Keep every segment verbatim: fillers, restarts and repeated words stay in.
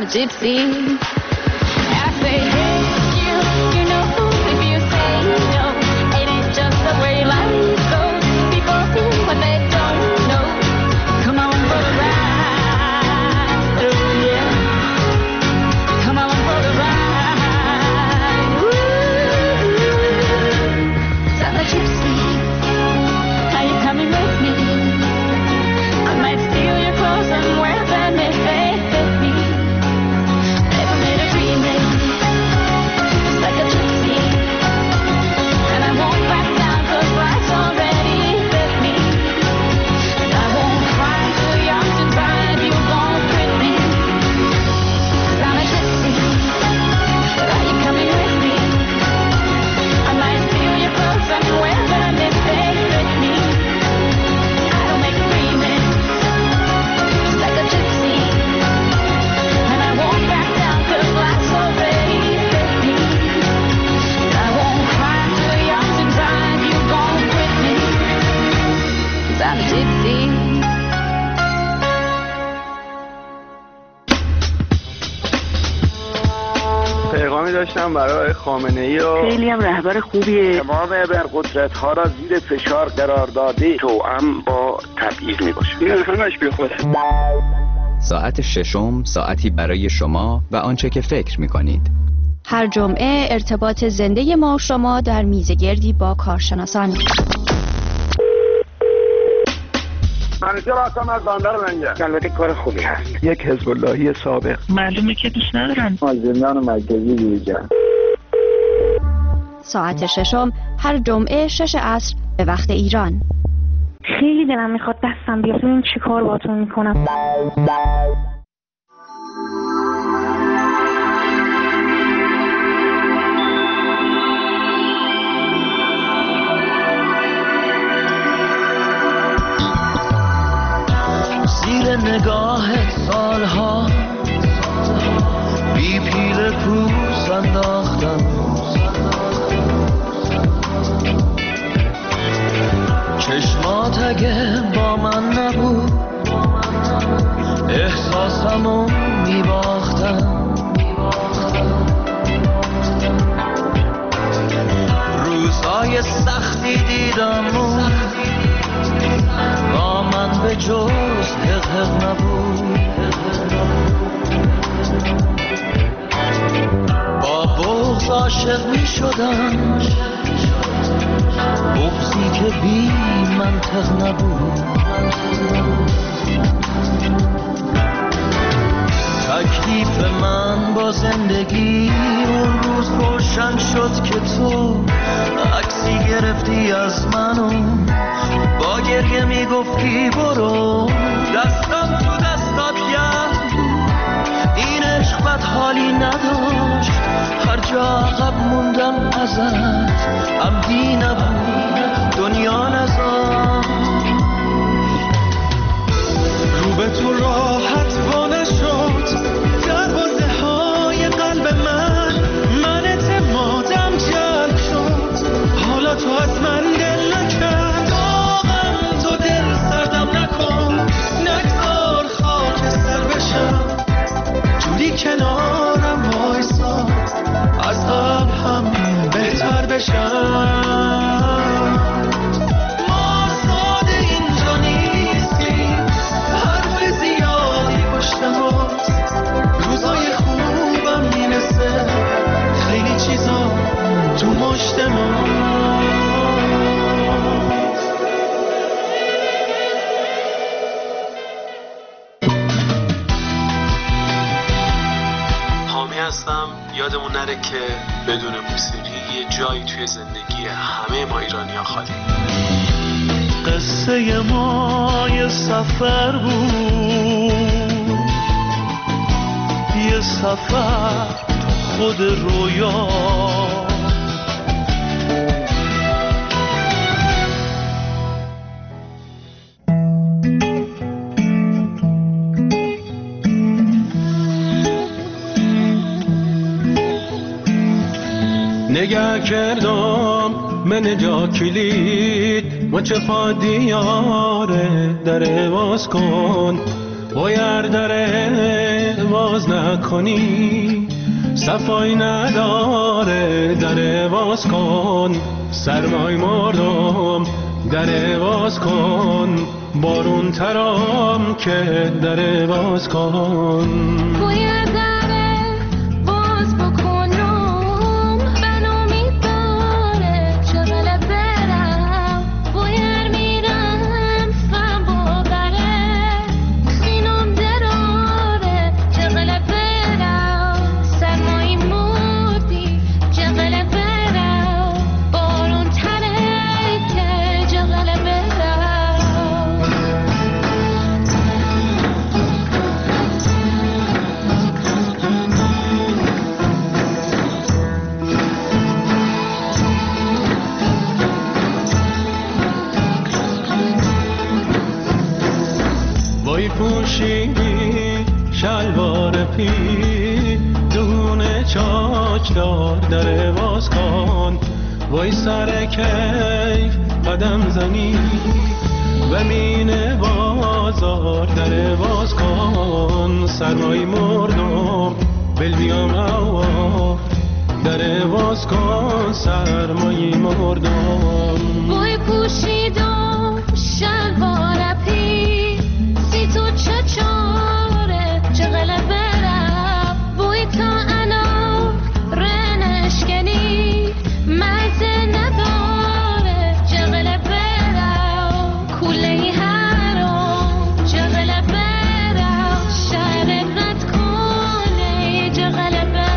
gypsy. I say, hey, you, you know, if you say no, it ain't just the way life goes. People do what they don't know. Come on for the ride, oh yeah. Come on for the ride. Ooh, I'm a gypsy. Are you coming with me? I might steal your clothes and wear them if they fit me. Never made a dream just like a gypsy. And I won't back down cause life's already fit me. And I won't cry till young to drive you won't quit me. Cause I'm a gypsy. Are you coming with me? I might steal your clothes and wear them if they fit me. I don't make agreements just like a gypsy. And I won't back down cause life's already fit me. And I won't cry till young to drive you won't quit me. Cause I'm a gypsy. پیغامی داشتم برای خامنه ای و خیلی هم رهبر خوبیه. تمام ابرقدرت ها را زیر فشار قرار داده توأم با تبعیض می باشه. این همش بی خوده. ساعت ششم ساعتی برای شما و آنچه که فکر می کنید. هر جمعه ارتباط زنده ما و شما در میزگردی با کارشناسان. منیجر هستم از بندر لنگه. البته کار خوبی هست. یک حزب اللهی سابق. معلومه که دوست ندارن. از زندان مرکزی بیرون. ساعت ششم هر جمعه شش عصر به وقت ایران. خیلی دلم میخواد دستم بیاد ببین چی کار باهاتون میکنم. زیر نگاه سالها بی پیل کوس انداختم. چشمات اگه با من نبود احساسمو میباختم. روزهای سختی دیدم با من به جز حق نبود. با بغض عاشق می شدم، بغضی که بی منطق نبود. تکلیف من با زندگی اون روز روشن شد که تو عکسی گرفتی از منو، با گریه میگفتی برو. دستم تو دستات گرد بود، این عشق بد حالی نداشت. هر جا عقب موندم ازت عمدی نبود، دنیا نذاشت. رو به تو راحت وا نشد دروازه های قلب من، من اعتمادم جلب شد. حالا تو از من دل نکرد، داغم تو دل سردم نکن. نگذار خاک سر بشم، جوری کنارم وایسا از قبل هم بهتر بشم. ما ساده اینجا نیستیم، حرف زیادی پشت ماست. روزای خوبم میرسه، خیلی چیزا تو مشت ماست. حامی هستم. یادمون نره که بدون موسیقی یه جایی توی زندگی همه ما ایرانی‌ها خالی. قصه ما یه سفر بود، یه سفر خود رویا. نگه کردم من جا کلید و چه دیاره در باز کن. باید در باز باز نکنی صفایی نداره، در باز کن سرمای مردم، در باز کن بارون ترام که در باز کن. باید دره باز بکنم بنا میداره چقدر برم، باید میرم سم باقره خینم دراره چقدر برم، سرمایی مردی چقدر برم، بارون تره که چقدر برم. وای پوشیدی شلوار پی دونه چاکدار، در باز کن وای سر کیف قدم زنی و مینه بازار، در باز کن سرمای مردم بل بیام هوا، در باز کن سرمای مردم. وای پوشیدم شلوار پی سی تو چه چاره چقدر برم، وای تا انا رنشکنی مزه نداره چقدر برم، کوله حرام چقدر برم، شهر رد کنه چقدر برم.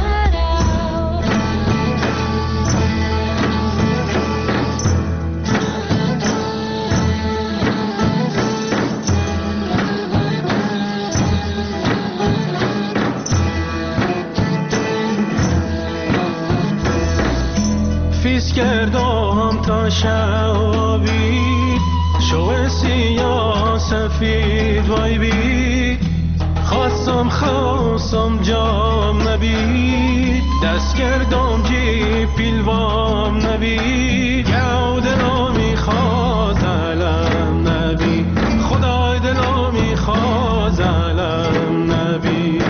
فیس کردم تا شبی شو سیاه سفید وای بی، خواستم خواستم جام نبی، دست کردم جی پیلوام نبی، گو دلو میخواز علم نبی، خدای دلو میخواز علم نبی.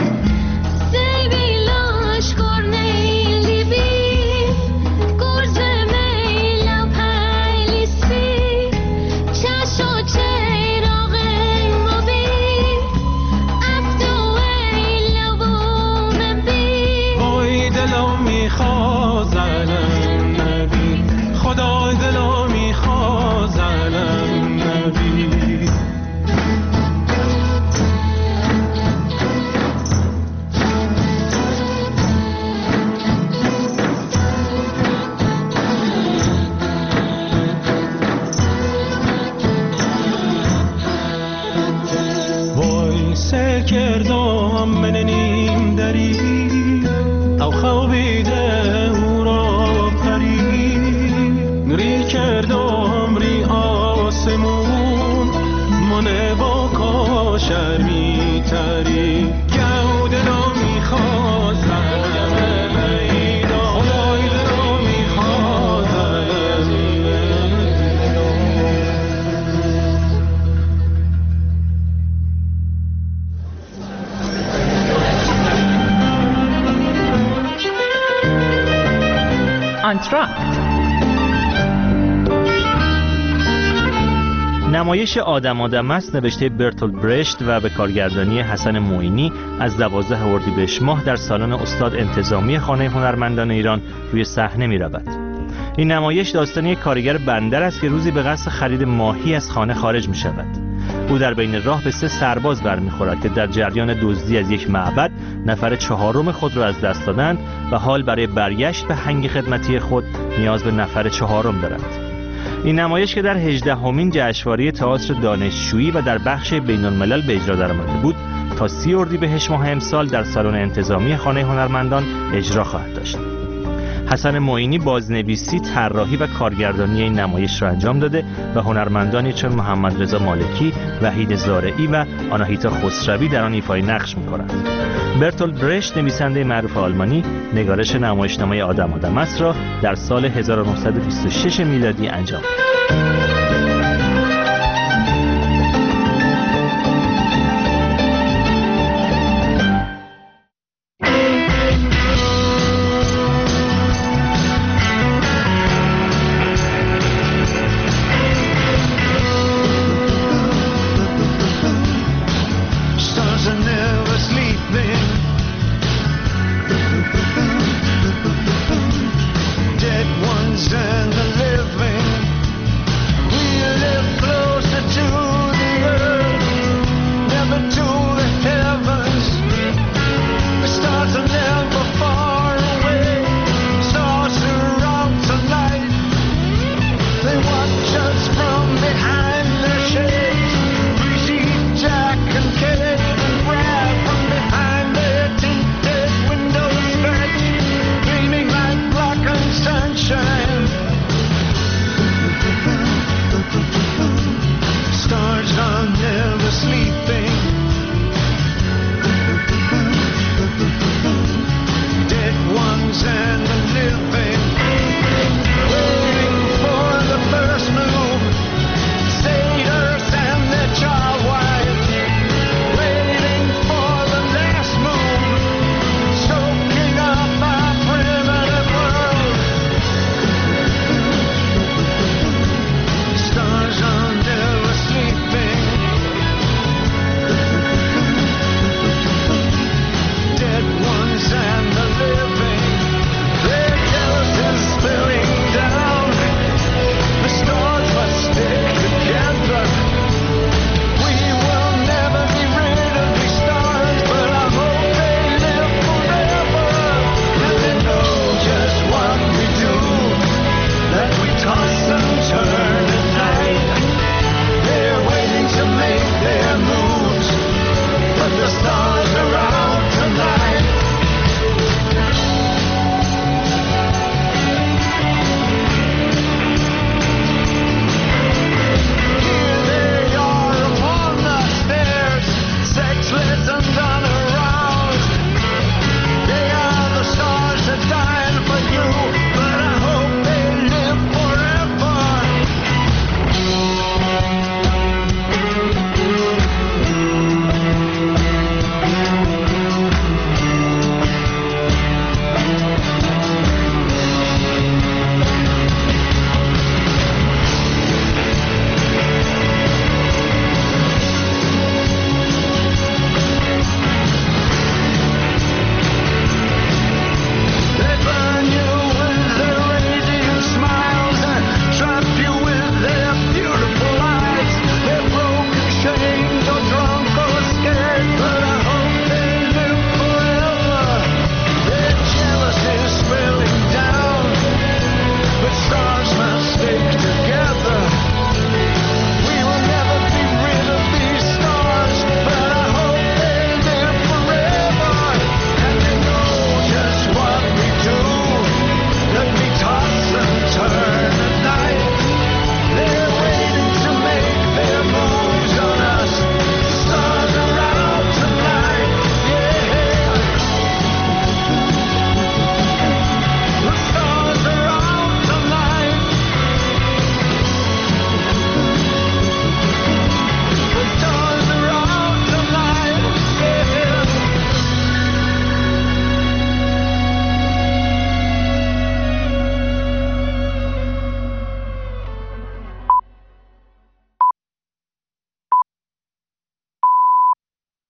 کردم من نیم دری او خوابیده او را پری، ری کردم ری آسمون من با کاشر می تری، گو دلو میخواد زنم ایدا، خدای دلو میخواد زنم. آنتراکت نمایش آدم آدم است نوشته برتولد برشت و به کارگردانی حسن معینی از دوازده اردیبهشت ماه در سالن استاد انتظامی خانه هنرمندان ایران روی صحنه می رود. این نمایش داستان یک کارگر بندر است که روزی به قصد خرید ماهی از خانه خارج می شود. او در بین راه به سه سرباز برمیخورد که در جریان دزدی از یک معبد نفر چهارم خود را از دست دادند و حال برای برگشت به هنگ خدمتی خود نیاز به نفر چهارم دارند. این نمایش که در هجدهمین جشنواره تئاتر دانشجویی و در بخش بین الملل به اجرا درآمده بود تا سی اردیبهشت ماه امسال در سالن انتظامی خانه هنرمندان اجرا خواهد داشت. حسن معینی بازنویسی، طراحی و کارگردانی این نمایش را انجام داده و هنرمندانی چون محمد رضا مالکی، وحید زارعی و آناهیتا خسروی در آن ایفای نقش می‌کنند. برتولد برشت نویسنده معروف آلمانی نگارش نمایشنامه آدم آدم است را در سال هزار و نهصد و بیست و شش میلادی انجام داد.